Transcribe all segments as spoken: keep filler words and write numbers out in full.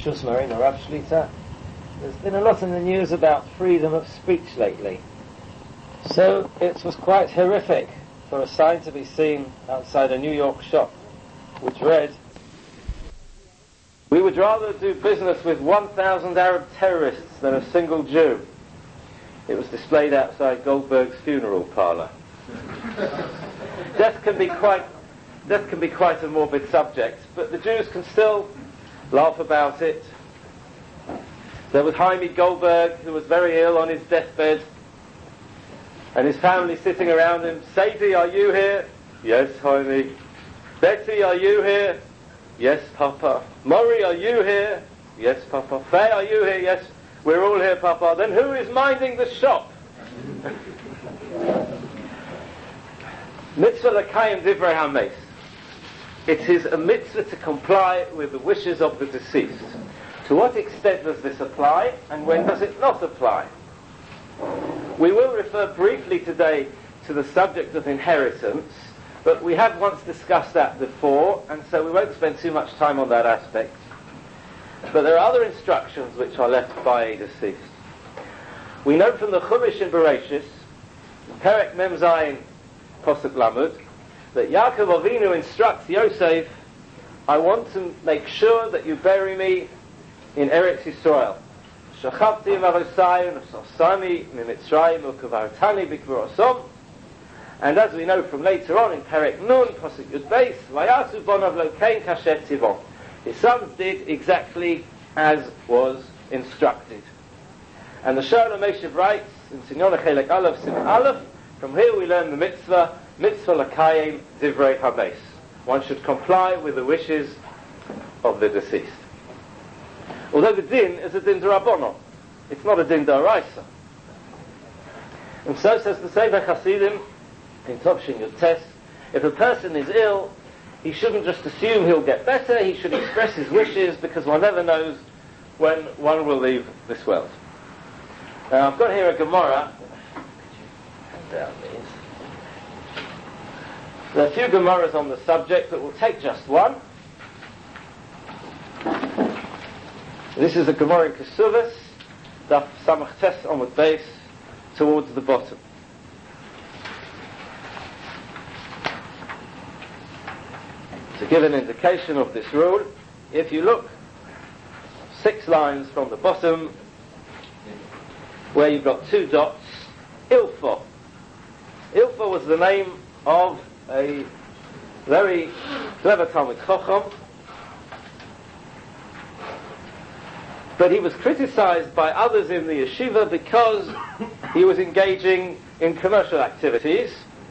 Rishus Marina Rav Shlita. There's been a lot in the news about freedom of speech lately. So it was quite horrific for a sign to be seen outside a New York shop which read, "We would rather do business with one thousand Arab terrorists than a single Jew." It was displayed outside Goldberg's funeral parlour. Death can be quite, death can be quite a morbid subject, but the Jews can still laugh about it. There was Jaime Goldberg, who was very ill on his deathbed, and his family sitting around him. "Sadie, are you here?" "Yes, Jaime." "Betty, are you here?" "Yes, Papa." "Maury, are you here?" "Yes, Papa." "Faye, are you here?" "Yes, we're all here, Papa." "Then who is minding the shop?" Mitzvah l'kayim divrei hames. It is a mitzvah to comply with the wishes of the deceased. To what extent does this apply, and when does it not apply? We will refer briefly today to the subject of inheritance, but we have once discussed that before, and so we won't spend too much time on that aspect. But there are other instructions which are left by a deceased. We know from the Chumash in Bereshis, Perek Mem Zayin Posuk Lamed, that Yaakov Avinu instructs Yosef, "I want to make sure that you bury me in Eretz Yisrael. Shachavti im avosai v'sosani mimitzrayim u'kavartani b'kvorosom." And as we know from later on in Perek Nun, Posuk Yud Beis, "Vayasu bonav lokein kasher tivon." His sons did exactly as was instructed. And the Shalom Meshiv writes in Sinyona Chelek Aleph Sim Aleph, from here we learn the mitzvah, mitzvah l'kayim divrei hames. One should comply with the wishes of the deceased. Although the din is a din d'Rabbanon, it's not a din d'Oraisa. And so says the Sefer Hasidim in Tovshin Yud Tes, if a person is ill, he shouldn't just assume he'll get better, he should express his wishes, because one never knows when one will leave this world. Now I've got here a Gemara. Down these. There are a few Gemaras on the subject, but we'll take just one. This is a Gemara in Kesuvos, Daf Samach Tes Amud Beis, towards the bottom. To give an indication of this rule, if you look six lines from the bottom, where you've got two dots, Ilfo. Ilfo was the name of a very clever Talmid Chacham, but he was criticized by others in the yeshiva because he was engaging in commercial activities.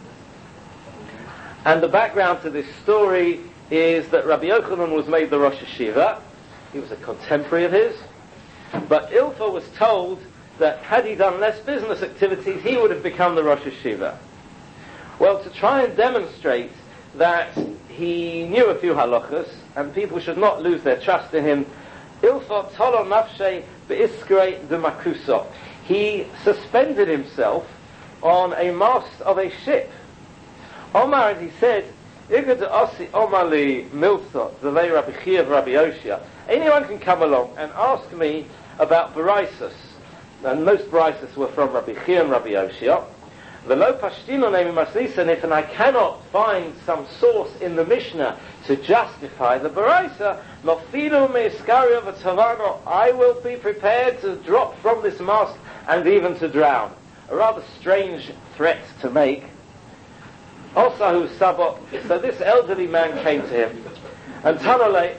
And the background to this story is that Rabbi Yochanan was made the Rosh Yeshiva. He was a contemporary of his. But Ilfo was told that had he done less business activities, he would have become the Rosh Yeshiva. Well, to try and demonstrate that he knew a few halachas, and people should not lose their trust in him, Ilfo tolo nafshe be'iskrei de makuso. He suspended himself on a mast of a ship. Omar, and he said, "Igad osi omali milsa zevei Rabbi Chia Rabbi Yoshia." Anyone can come along and ask me about Baraisus, and most Baraisus were from Rabbi Chia and Rabbi Yoshia. V'lo pashtino nemi maslisan, if and I cannot find some source in the Mishnah to justify the Baraisa, nofilu me'iskario v'tavano, I will be prepared to drop from this mast and even to drown. A rather strange threat to make. Also, Sabot, so this elderly man came to him, and Tanole,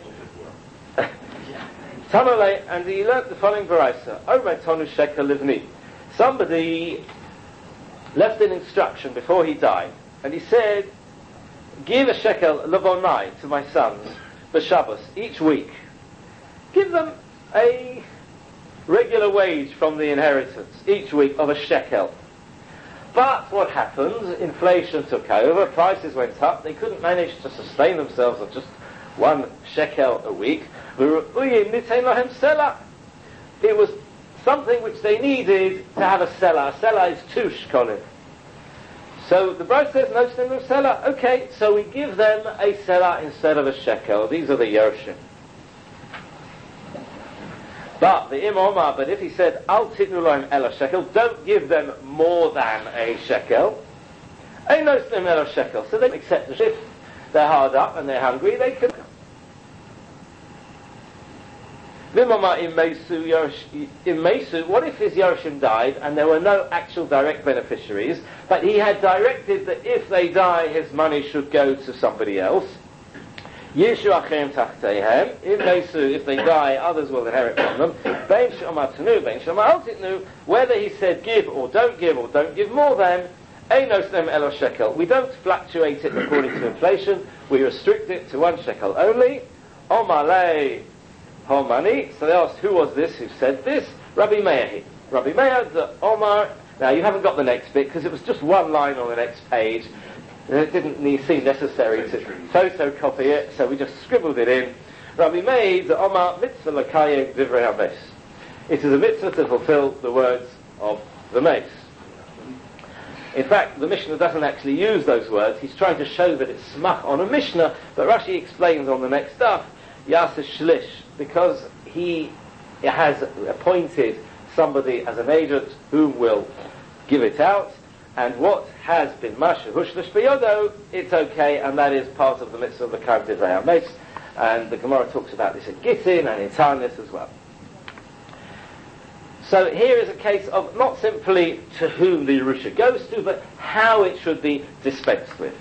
Tanole, and he learnt the following Baraisa: Omer tonu shekel livni. Somebody left an instruction before he died, and he said, "Give a shekel levonai to my sons for Shabbos each week. Give them a regular wage from the inheritance each week of a shekel." But what happened? Inflation took over, prices went up, they couldn't manage to sustain themselves on just one shekel a week. It was something which they needed to have a seller. A seller is two shkolim. So the Bride says, no stem of seller. Okay, so we give them a seller instead of a shekel. These are the Yerushim. But the Im Omar, but if he said, Al titnu lohem ela shekel, don't give them more than a shekel, ein noslim ela shekel, so they accept the if they're hard up and they're hungry, they can. Vim Omar im Mesu, im Mesu, what if his Yerushim died and there were no actual direct beneficiaries, but he had directed that if they die, his money should go to somebody else? Yishu achem tachtehem, im Mesu, if they die, others will inherit from them. Bein she'omar tenu, bein she'omar al titnu, whether he said give or don't give or don't give more than, ein noslim elo shekel. We don't fluctuate it according to inflation, we restrict it to one shekel only. Omar lei Homani. So they asked, who was this who said this? Rabbi Meir. Rabbi Meir, the Omar. Now you haven't got the next bit because it was just one line on the next page. And it didn't need, seem necessary to photocopy it, so we just scribbled it in. Rabbi Meir, the Omar, mitzvah l'kayim divrei hames. It is a mitzvah to fulfill the words of the mace. In fact, the Mishnah doesn't actually use those words. He's trying to show that it's smach on a Mishnah, but Rashi explains on the next stuff, Yasa Shlish, because he has appointed somebody as an agent who will give it out, and what has been Masha Hushlish Biyodo, it's okay, and that is part of the mitzvah of the Kaim Divrei HaMeis, and the Gemara talks about this in Gittin and in Tanis as well. So here is a case of not simply to whom the Yerusha goes to, but how it should be dispensed with.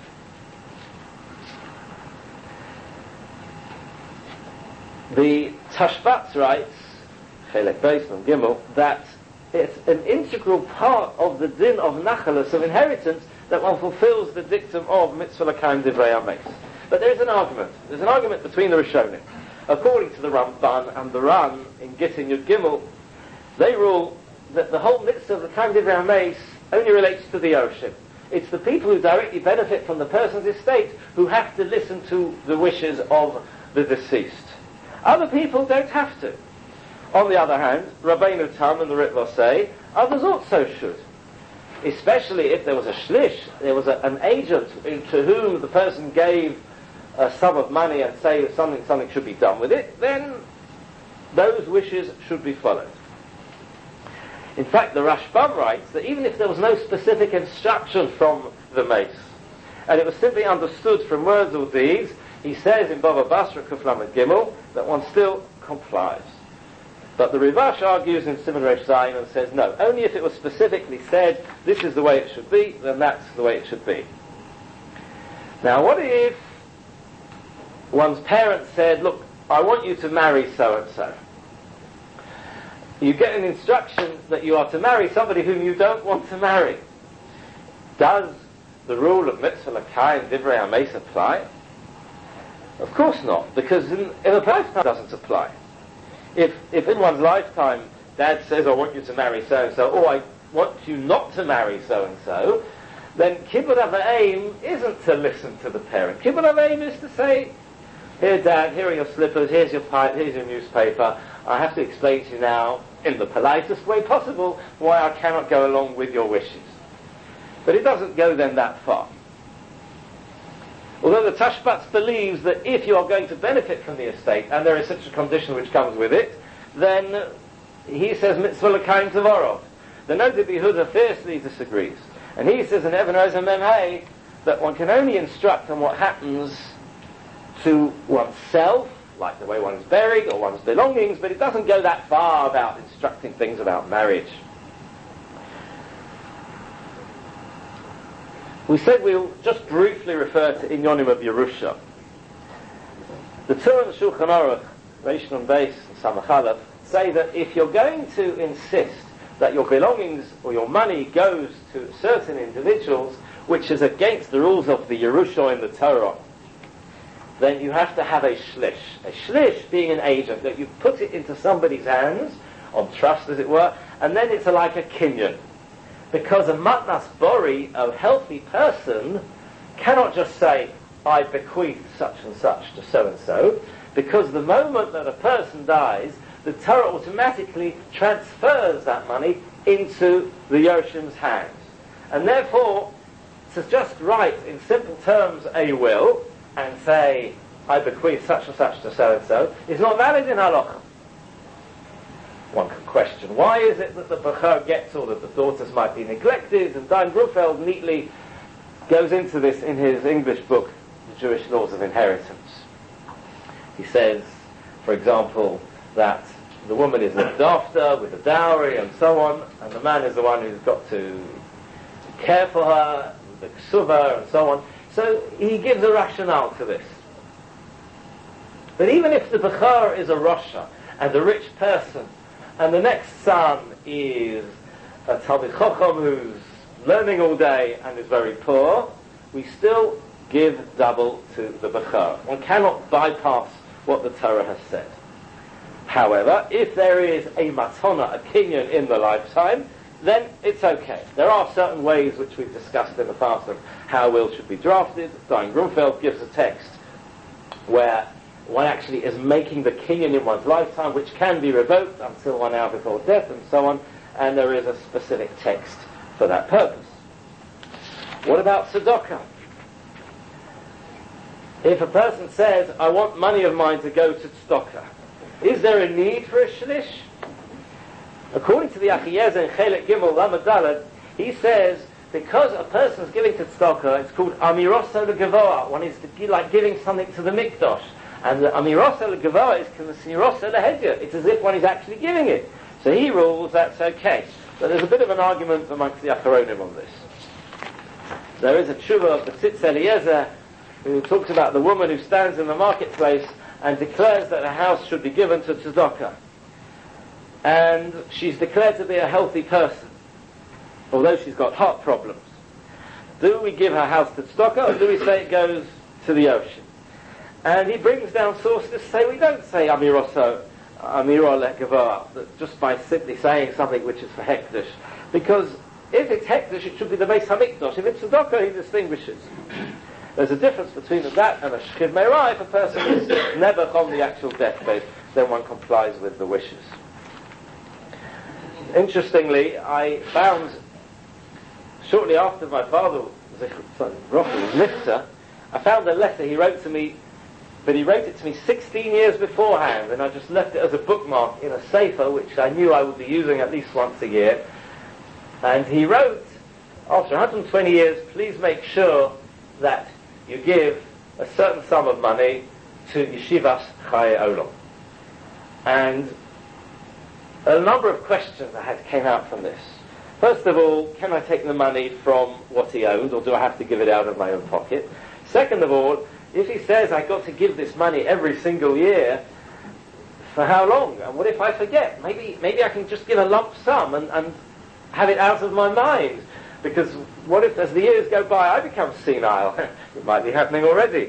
The Tashbats writes, Chelek Beis and Gimel, that it's an integral part of the din of Nachalus, of inheritance, that one fulfills the dictum of Mitzvah L'Kaim Divrei HaMeis. But there is an argument. There's an argument between the Rishonim. According to the Ramban and the Ran in Gittin Yud Gimel, they rule that the whole Mitzvah of L'Kaim Divrei HaMeis only relates to the Yerushim. It's the people who directly benefit from the person's estate who have to listen to the wishes of the deceased. Other people don't have to. On the other hand, Rabbeinu Tam and the Ritva say, others also should. Especially if there was a shlish, there was a, an agent to whom the person gave a sum of money and say something, something should be done with it, then those wishes should be followed. In fact, the Rashbam writes that even if there was no specific instruction from the mace, and it was simply understood from words or deeds, he says in Bava Basra Kuflam Gimel that one still complies. But the Rivash argues in Simon Reish Zayin and says no, only if it was specifically said this is the way it should be, then that's the way it should be. Now what if one's parents said, look, I want you to marry so and so. You get an instruction that you are to marry somebody whom you don't want to marry. Does the rule of Mitzvah L'Kaim Divrei HaMeis apply? Of course not, because in, in a lifetime it doesn't apply. If if in one's lifetime dad says, I want you to marry so-and-so, or I want you not to marry so-and-so, then kibbud aim isn't to listen to the parent. Kibbud aim is to say, here dad, here are your slippers, here's your pipe, here's your newspaper. I have to explain to you now, in the politest way possible, why I cannot go along with your wishes. But it doesn't go then that far. Although the Tashbats believes that if you are going to benefit from the estate, and there is such a condition which comes with it, then he says mitzvah l'kaim tavarov. The Nodeh Yehuda fiercely disagrees. And he says in Even HaEzer Mem Hey that one can only instruct on what happens to oneself, like the way one is buried or one's belongings, but it doesn't go that far about instructing things about marriage. We said we'll just briefly refer to Inyonim of Yerusha. The Torah and Shulchan Aruch, Reish Nun Beis and Samach Aleph, say that if you're going to insist that your belongings or your money goes to certain individuals, which is against the rules of the Yerusha in the Torah, then you have to have a shlish. A shlish being an agent, that you put it into somebody's hands, on trust as it were, and then it's a, like a kinyan. Because a matnas bori, a healthy person, cannot just say, I bequeath such and such to so-and-so, because the moment that a person dies, the Torah automatically transfers that money into the Yerushim's hands. And therefore, to just write in simple terms a will, and say, I bequeath such and such to so-and-so, is not valid in halacha. one can question, why is it that the Bechor gets, or that the daughters might be neglected? And Dayan Grunfeld neatly goes into this in his English book, The Jewish Laws of Inheritance. He says, for example, that the woman is looked after with a dowry and so on, and the man is the one who's got to care for her, the ksuva and so on. So he gives a rationale to this. But even if the Bechor is a Rasha and a rich person, and the next son is a Talmid Chacham who's learning all day and is very poor, we still give double to the Bechor. One cannot bypass what the Torah has said. However, if there is a matana, a kinyan in the lifetime, then it's okay. There are certain ways which we've discussed in the past of how will should be drafted. Dayan Grunfeld gives a text where one actually is making the kinyan in one's lifetime, which can be revoked until one hour before death and so on, and there is a specific text for that purpose. What about tzedakah? If a person says, I want money of mine to go to tzedakah, is there a need for a shlish? According to the Achiezer in Chelik Gimel Lamed Daled, he says, because a person is giving to tzedakah, it's called amirosa legevoa. One is to, like giving something to the mikdash. And the amirosa legevoa is k'mesirosa lehedya. It's as if one is actually giving it. So he rules that's okay. But there's a bit of an argument amongst the Acharonim on this. There is a tshuva of the Tzitz Eliezer who talks about the woman who stands in the marketplace and declares that her house should be given to tzedakah. And she's declared to be a healthy person, although she's got heart problems. Do we give her house to tzedakah, or do we say it goes to the ocean? And he brings down sources to say we don't say amiroso, amiro lekavoa, that just by simply saying something which is for hekdesh, because if it's hekdesh, it should be the Beis Hamikdash. If it's tzedakah, he distinguishes. There's a difference between that and a shchiv meirah. If a person is never on the actual deathbed, then one complies with the wishes. Interestingly, I found, shortly after my father was nifta, I found a letter he wrote to me, but he wrote it to me sixteen years beforehand, and I just left it as a bookmark in a sefer, which I knew I would be using at least once a year. And he wrote, after one hundred twenty years, please make sure that you give a certain sum of money to Yeshivas Chayei Olam. And a number of questions I had came out from this. First of all, can I take the money from what he owns, or do I have to give it out of my own pocket? Second of all, if he says I've got to give this money every single year, for how long? And what if I forget? Maybe maybe I can just give a lump sum and, and have it out of my mind. Because what if as the years go by I become senile? It might be happening already.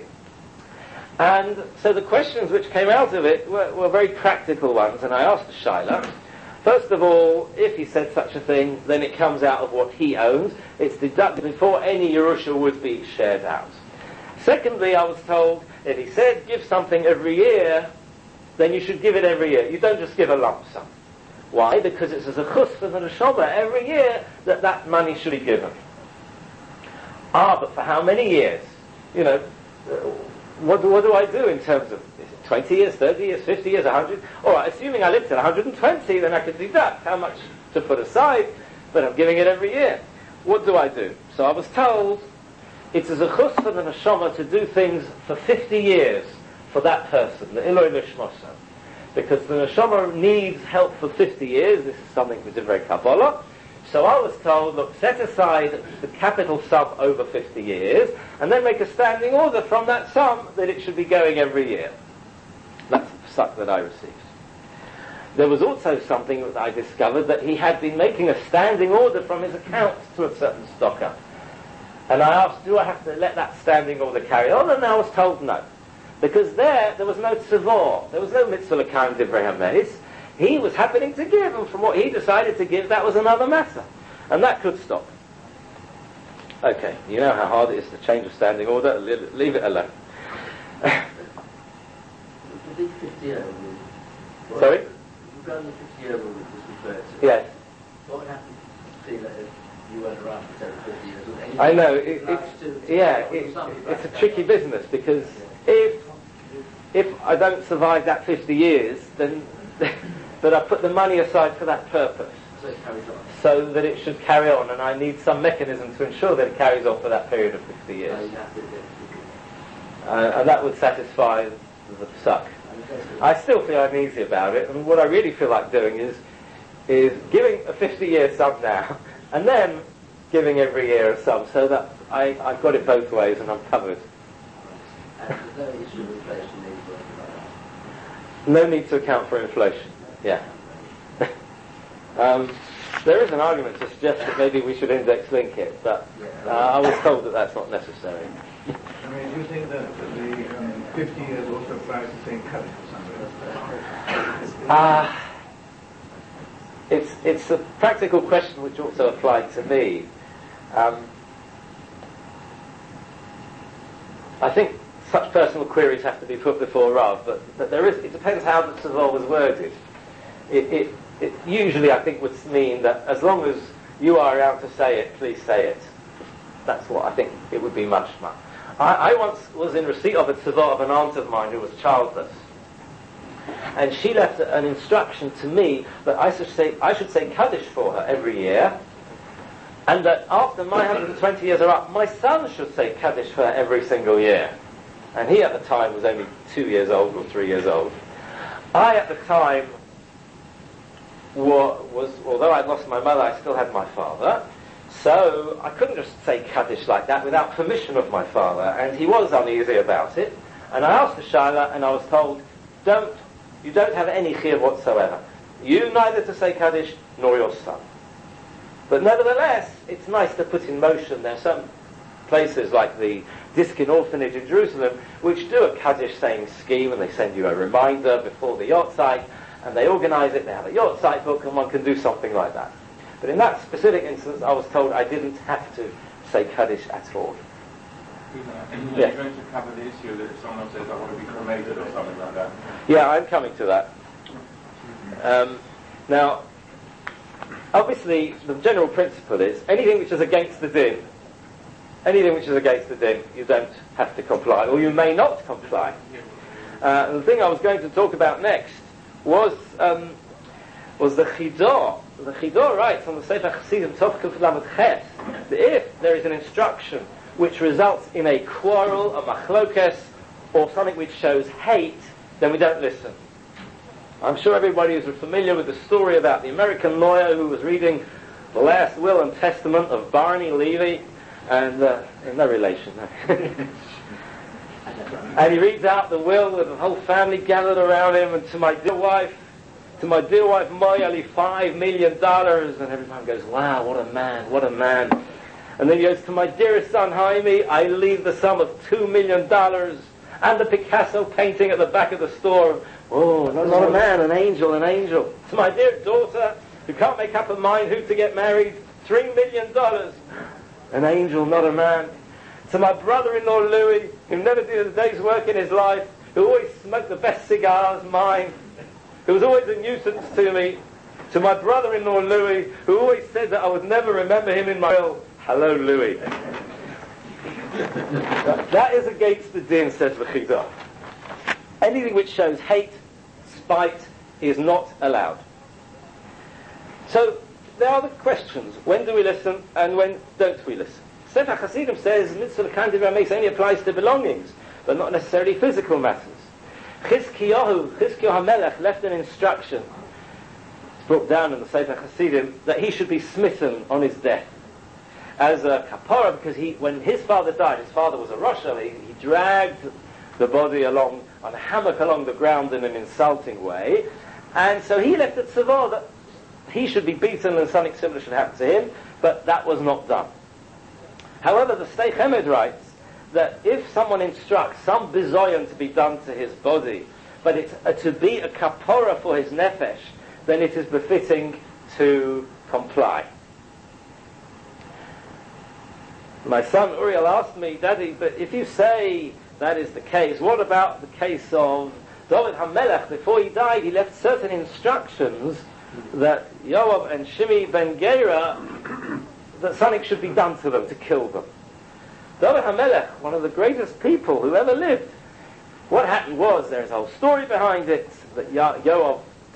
And so the questions which came out of it were, were very practical ones, and I asked the Shaila, first of all, if he said such a thing, then it comes out of what he owns. It's deducted before any Yerusha would be shared out. Secondly, I was told, if he said give something every year, then you should give it every year. You don't just give a lump sum. Why? Because it's as a chus for the neshama every year that that money should be given. Ah, but for how many years? You know, what do, what do I do in terms of is it twenty years, thirty years, fifty years, one hundred? All right, assuming I live till one hundred twenty, then I could deduct how much to put aside, but I'm giving it every year. What do I do? So I was told it's as a chus for the neshama to do things for fifty years for that person, the Eloi Lishmosa. Because the neshama needs help for fifty years. This is something we did very Kabbalah. So I was told, look, set aside the capital sum over fifty years, and then make a standing order from that sum that it should be going every year. That's the psak that I received. There was also something that I discovered, that he had been making a standing order from his account to a certain stocker. And I asked, do I have to let that standing order carry on? And I was told no. Because there, there was no tzavor, there was no mitzvah l'kaim divrei hameis. He was happening to give, and from what he decided to give, that was another matter. And that could stop. Okay, you know how hard it is to change a standing order? Leave, leave it alone. Sorry? Regarding the fifty-year rule that was referred to, yes. What would happen to you if you weren't around for ten or fifty years? Would any I know, it, it's, to, to yeah, it, it's a tricky business, because if if I don't survive that fifty years, then but I put the money aside for that purpose, So it carries on. so that it should carry on, and I need some mechanism to ensure that it carries on for that period of fifty Uh, years. you have to do it. Uh, and that would satisfy the psak. I still feel uneasy about it, and what I really feel like doing is is giving a fifty-year sum now, and then giving every year a sum, so that I, I've got it both ways and I'm covered. And there's no issue of inflation needs or anything like that. No need to account for inflation. Yeah. um, there is an argument to suggest that maybe we should index link it, but uh, I was told that that's not necessary. I mean, do you think that the um, fifty years also applies to saying cut it for somebody? Ah, it's it's a practical question which also applied to me. Um, I think such personal queries have to be put before Rav, but, but there is. It depends how the tzavor was worded. It, it, it usually, I think, would mean that as long as you are around to say it, please say it. That's what I think it would be mashma. I, I once was in receipt of a tzavor of an aunt of mine who was childless, and she left an instruction to me that I should say I should say Kaddish for her every year, and that after my one hundred twenty years are up, my son should say Kaddish for her every single year. And he at the time was only two years old or three years old. I at the time wa- was, although I'd lost my mother, I still had my father. So I couldn't just say Kaddish like that without permission of my father, and he was uneasy about it. And I asked the Shaila, and I was told, don't, you don't have any chiyuv whatsoever. You neither to say Kaddish nor your son. But nevertheless, it's nice to put in motion. There are some places like the Diskin Orphanage in Jerusalem which do a Kaddish saying scheme, and they send you a reminder before the yahrzeit, and they organise it, they have a yahrzeit book, and one can do something like that. But in that specific instance, I was told I didn't have to say Kaddish at all. And Yeah. you're trying to cover the issue that if someone says, I want to be cremated or something like that. Yeah, I'm coming to that. Um, now, obviously, the general principle is anything which is against the din, anything which is against the din, you don't have to comply, or you may not comply. Uh, the thing I was going to talk about next was um, was the Chidah. The Chidah writes on the Sefer Chassidim Tov Kuf Lamed Ches that if there is an instruction which results in a quarrel, a machlokes, or something which shows hate, then we don't listen. I'm sure everybody is familiar with the story about the American lawyer who was reading the last will and testament of Barney Levy, and uh, no relation. No. And he reads out the will with the whole family gathered around him, and to my dear wife, to my dear wife Moya, I leave five million dollars, and everyone goes, wow, what a man, what a man. And then he goes, to my dearest son Jaime, I leave the sum of two million dollars and the Picasso painting at the back of the store. Oh, not, not a man, an angel, an angel. To my dear daughter, who can't make up her mind who to get married, three million dollars. An angel, not a man. To my brother-in-law Louis, who never did a day's work in his life, who always smoked the best cigars, mine, who was always a nuisance to me. To my brother-in-law Louis, who always said that I would never remember him in my will. Hello, Louis. that, that is against the din, says the Chidah. Anything which shows hate, spite, is not allowed. So, there are the questions. When do we listen and when don't we listen? Sefer Hasidim says mitzvah l'kantiv makes only applies to belongings, but not necessarily physical matters. Chizkiyahu, Chizkiyahu HaMelech left an instruction, it's brought down in the Sefer Hasidim, that he should be smitten on his death as a kapara, because he, when his father died, his father was a Rasha, he, he dragged the body along on a hammock along the ground in an insulting way, and so he left it tzavor that he should be beaten and something similar should happen to him, but that was not done. However, the Shtei Chemed writes that if someone instructs some bizoyon to be done to his body, but it's uh, to be a kapora for his nefesh, then it is befitting to comply. My son Uriel asked me, Daddy, but if you say that is the case, what about the case of David HaMelech? Before he died, he left certain instructions that Yoav and Shimi ben Gera, that something should be done to them, to kill them. David HaMelech, one of the greatest people who ever lived, what happened was, there's a whole story behind it, that Yo- Yoav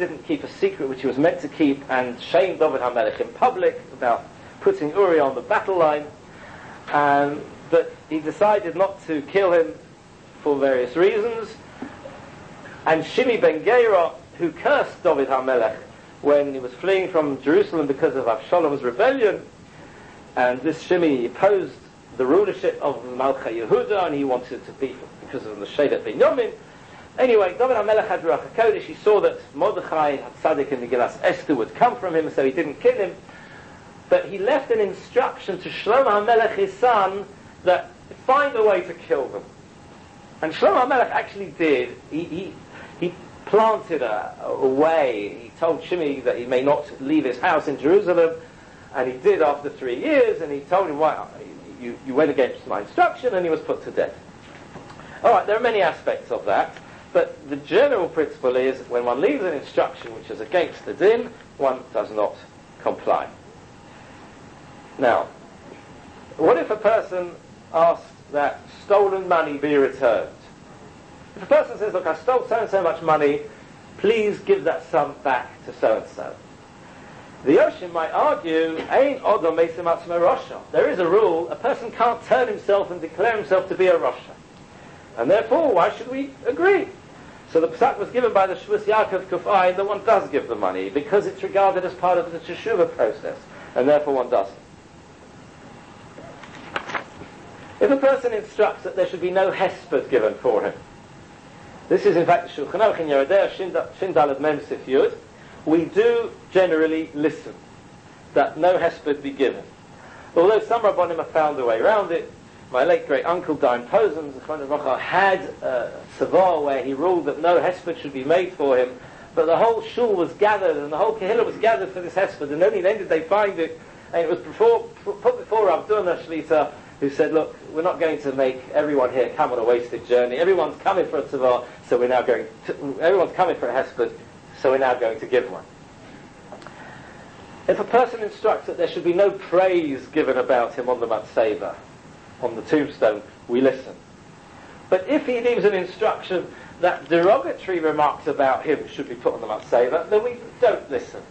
didn't keep a secret which he was meant to keep and shamed David HaMelech in public about putting Uriah on the battle line, and that he decided not to kill him for various reasons. And Shimi ben Gera, who cursed David HaMelech when he was fleeing from Jerusalem because of Avshalom's rebellion, and this Shimi opposed the rulership of Malchai Yehuda, and he wanted to be because of the Shevet Binyamin. Anyway, David HaMelech had Ruach HaKodesh. He saw that Mordechai, Tzaddik, and Megillas Esther would come from him, so he didn't kill him. But he left an instruction to Shlomo HaMelech, his son, that find a way to kill them. And Shlomo HaMelech actually did. He, he, he planted a, a way. He told Shimi that he may not leave his house in Jerusalem, and he did after three years, and he told him, why, you, you went against my instruction, and he was put to death. All right, there are many aspects of that. But the general principle is, when one leaves an instruction which is against the din, one does not comply. Now, what if a person asks that stolen money be returned? If a person says, look, I stole so and so much money, please give that sum back to so and so. The Yoshim might argue, Ein Odom Meisim Atzmo Rosha. There is a rule, a person can't turn himself and declare himself to be a Rosha. And therefore, why should we agree? So the psak was given by the Shvus Yaakov Kufay that one does give the money because it's regarded as part of the teshuvah process, and therefore one doesn't. If a person instructs that there should be no hesped given for him, this is in fact the Shulchan Aruch in Yerodea Shin Daled Mem Sif Yud, we do generally listen that no hesped be given. Although some Rabbanim have found a way around it. My late great uncle Dain Posen had a savar where he ruled that no hesped should be made for him, but the whole shul was gathered and the whole kehillah was gathered for this hesped, and only then did they find it, and it was before, put before Rav Durna Shlita, who said, look, we're not going to make everyone here come on a wasted journey. Everyone's coming for a savar, so we're now going to, everyone's coming for a hesped, so we're now going to give one. If a person instructs that there should be no praise given about him on the matzeva, on the tombstone, we listen. But if he leaves an instruction that derogatory remarks about him should be put on the matzeva, then we don't listen.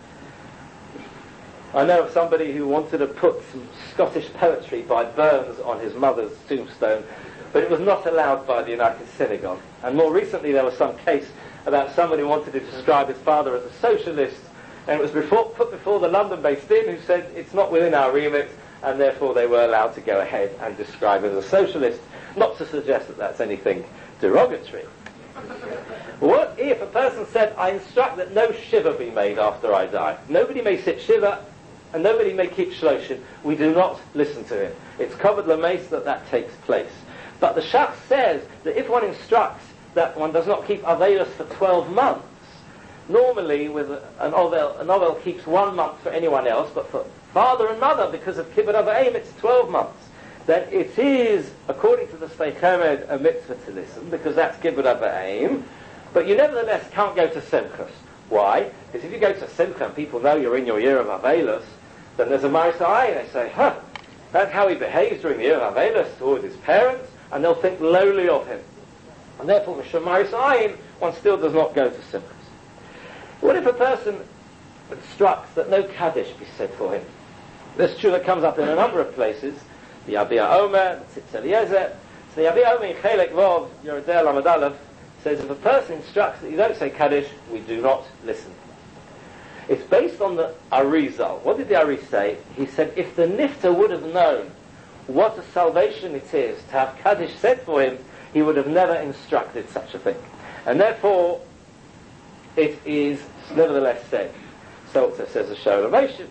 I know of somebody who wanted to put some Scottish poetry by Burns on his mother's tombstone, but it was not allowed by the United Synagogue. And more recently there was some case about somebody who wanted to describe his father as a socialist, and it was before, put before the London-based din, who said it's not within our remit, and therefore they were allowed to go ahead and describe as a socialist, not to suggest that that's anything derogatory. What if a person said, I instruct that no shiva be made after I die? Nobody may sit shiva, and nobody may keep shloshim. We do not listen to him. It's covered lameis that that takes place. But the Shach says that if one instructs that one does not keep avelos for twelve months, normally with an ovel, an ovel keeps one month for anyone else, but for father and mother, because of kibbud avayim, it's twelve months. Then it is, according to the Sfei Chemed, a mitzvah to listen, because that's kibbud avayim, but you nevertheless can't go to simchas. Why? Because if you go to simcha and people know you're in your year of avelos, then there's a maris ayin. They say, huh, that's how he behaves during the year of avelos towards his parents, and they'll think lowly of him. And therefore, with maris ayin, one still does not go to simchas. What if a person instructs that no kaddish be said for him? This tshuva comes up in a number of places. The Yabia Omer, the Tzitz Eliezer. So the Yabia Omer in Chelek Vov, Yerodea Lamed Aleph, says if a person instructs that you don't say kaddish, we do not listen. It's based on the Arizal. What did the Ari say? He said if the Nifta would have known what a salvation it is to have kaddish said for him, he would have never instructed such a thing. And therefore, it is nevertheless said. So also says the Sholem Moshe.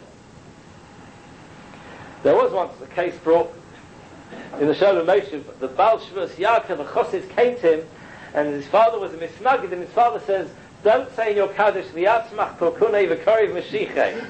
There was once a case brought in the Sholem Moshe, the Baal Shvus Yaakov, a Chosid, came to him, and his father was a misnagid, and his father says, don't say in your Kaddish, V'yatzmach porkunei v'koriv Mashiach.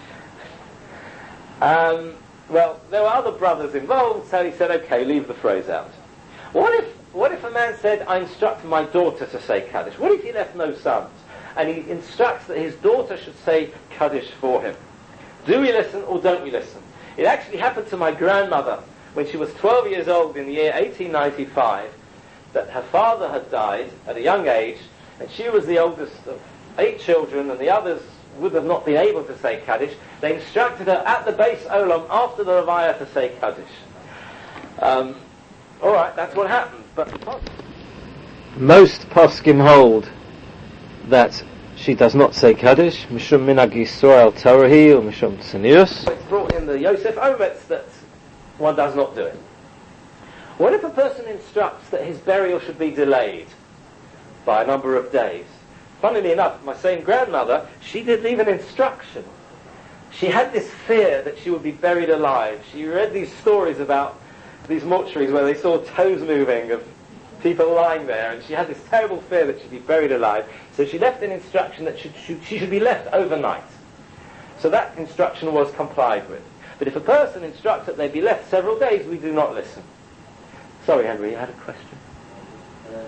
Um, well, there were other brothers involved, so he said, okay, leave the phrase out. What if, what if a man said, I instruct my daughter to say Kaddish? What if he left no sons? And he instructs that his daughter should say Kaddish for him. Do we listen or don't we listen? It actually happened to my grandmother when she was twelve years old in the year eighteen ninety-five, that her father had died at a young age, and she was the oldest of eight children, and the others would have not been able to say Kaddish, they instructed her at the base Olam after the Levaya to say Kaddish. Um, Alright, that's what happened. But most poskim hold that she does not say Kaddish, Mishum Minag Yisrael Torahi, or Mishum Tzenius. It's brought in the Yosef Ometz that one does not do it. What if a person instructs that his burial should be delayed by a number of days? Funnily enough, my same grandmother, she did leave an instruction. She had this fear that she would be buried alive. She read these stories about these mortuaries where they saw toes moving of people lying there, and she had this terrible fear that she'd be buried alive. So she left an instruction that she, she, she should be left overnight. So that instruction was complied with. But if a person instructs that they be left several days, we do not listen. Sorry, Henry, you had a question? Uh,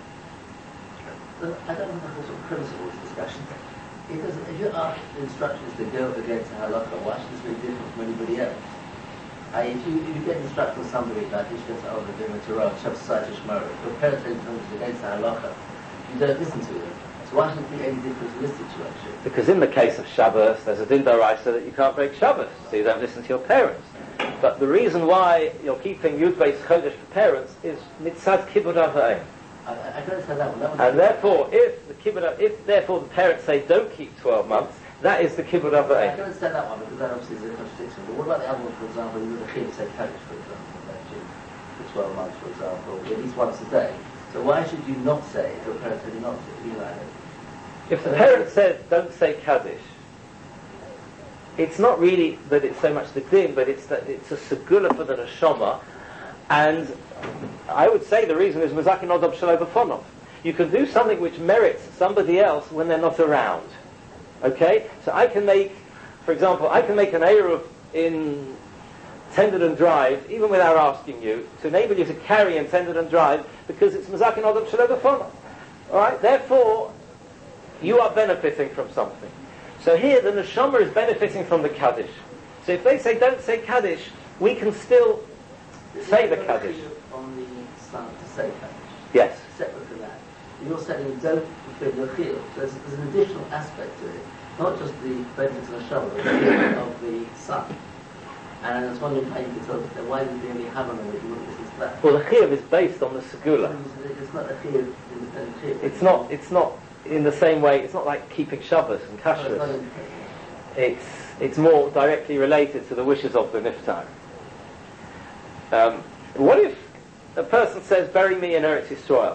I don't know the whole sort of principle of this discussion. Because if you ask the instructions to go against the halakha, why should this be different from anybody else? I, if, you, if you get instructed from somebody like this, just over doing a Torah, Shav Saj Shmara, your parents say something against the halakha, you don't listen to them. So why should it be any different in this situation? Because in the case of Shabbos, there's a din d'oraisa that you can't break Shabbos, so you don't listen to your parents. But the reason why you're keeping Yud Beis Chodesh for parents is mitzad kibbud av va'em. I, I don't understand that one. That and therefore, if the kibbud av, if therefore the parents say don't keep twelve months, that is the kibbud av I va'em. don't understand that one because that obviously is a contradiction. But what about the other one, for example, you would have say Kaddish, for example, for twelve months, for example, at least once a day. So why should you not say if your parents tell you not to? You know, if the parent says don't say Kaddish, it's not really that it's so much the din, but it's that it's a segula for the neshama, and I would say the reason is Mazakin Odab Shelo B'fonov. You can do something which merits somebody else when they're not around. Okay? So I can make, for example, I can make an Eruv in Tenderden Drive, even without asking you, to enable you to carry in Tenderden Drive, because it's Mazakin Odab Shelo B'fonov. Alright? Therefore, you are benefiting from something. So here, the neshama is benefiting from the Kaddish. So if they say don't say Kaddish, we can still say the Kaddish. On the son to say Kaddish. Yes. Separate from that, you're saying don't fulfill your chiyuv. So there's, there's an additional aspect to it, not just the benefit to the neshama, but the chiyuv of the son. And I was wondering how you could tell them why would they only have on them that you wouldn't listen to that? Well, the chiyuv is based on the segula. It's not a chiyuv independent chiyuv. It's not. It's not in the same way. It's not like keeping Shabbos and kashrus. No, it's it's more directly related to the wishes of the niftar. Um, what if a person says, "Bury me in Eretz Yisrael,"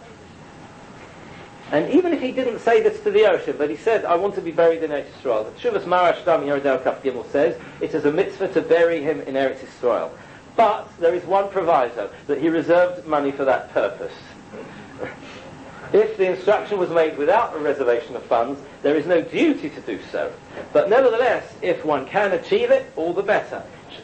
and even if he didn't say this to the ocean, but he said, "I want to be buried in Eretz Yisrael," the Tshuvas Marash Dam Yeridel Kaf Gimel says it is a mitzvah to bury him in Eretz Yisrael, but there is one proviso, that he reserved money for that purpose. If the instruction was made without a reservation of funds, there is no duty to do so. But nevertheless, if one can achieve it, all the better. He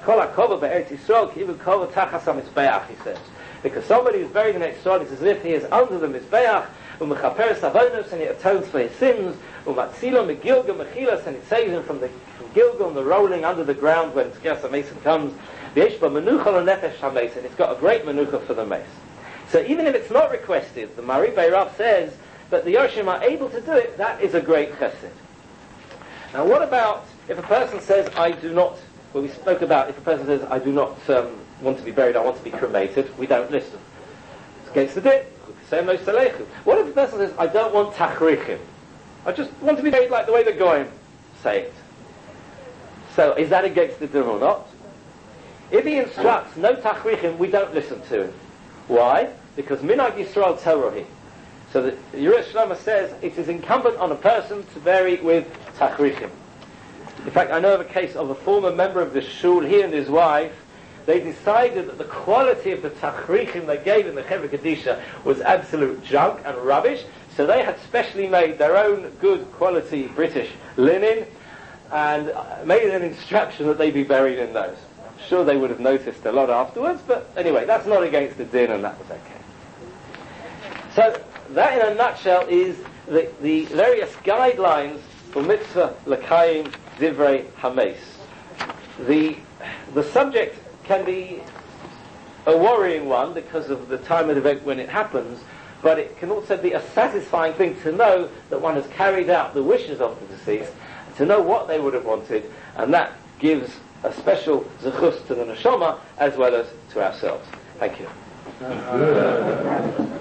says. Because somebody who's buried in Eretz Yisrael, it's as if he is under the Mizbeach, and he atones for his sins, and it saves him from the from Gilgal, the rolling under the ground when Tchias HaMesim comes. And it's got a great menucha for the mace. So even if it's not requested, the Mari Beirav says that the Yoshim are able to do it, that is a great chesed. Now what about if a person says, I do not, well we spoke about if a person says, I do not um, want to be buried, I want to be cremated, we don't listen. It's against the din. What if a person says, I don't want tachrichim, I just want to be buried like the way the Goyim say it. So is that against the din or not? If he instructs no tachrichim, we don't listen to him. Why? Because Minag Yisrael Torahi. So the Yerush Shlomo says it is incumbent on a person to bury with tachrichim. In fact, I know of a case of a former member of the shul, he and his wife, they decided that the quality of the tachrichim they gave in the Chevra Kadisha was absolute junk and rubbish, so they had specially made their own good quality British linen and made an instruction that they be buried in those. Sure, they would have noticed a lot afterwards, but anyway, that's not against the din, and that was okay. So, that in a nutshell is the, the various guidelines for mitzvah l'kayim divrei hameis. The, the subject can be a worrying one because of the time of the event when it happens, but it can also be a satisfying thing to know that one has carried out the wishes of the deceased, to know what they would have wanted, and that gives a special zechus to the neshama as well as to ourselves. Thank you.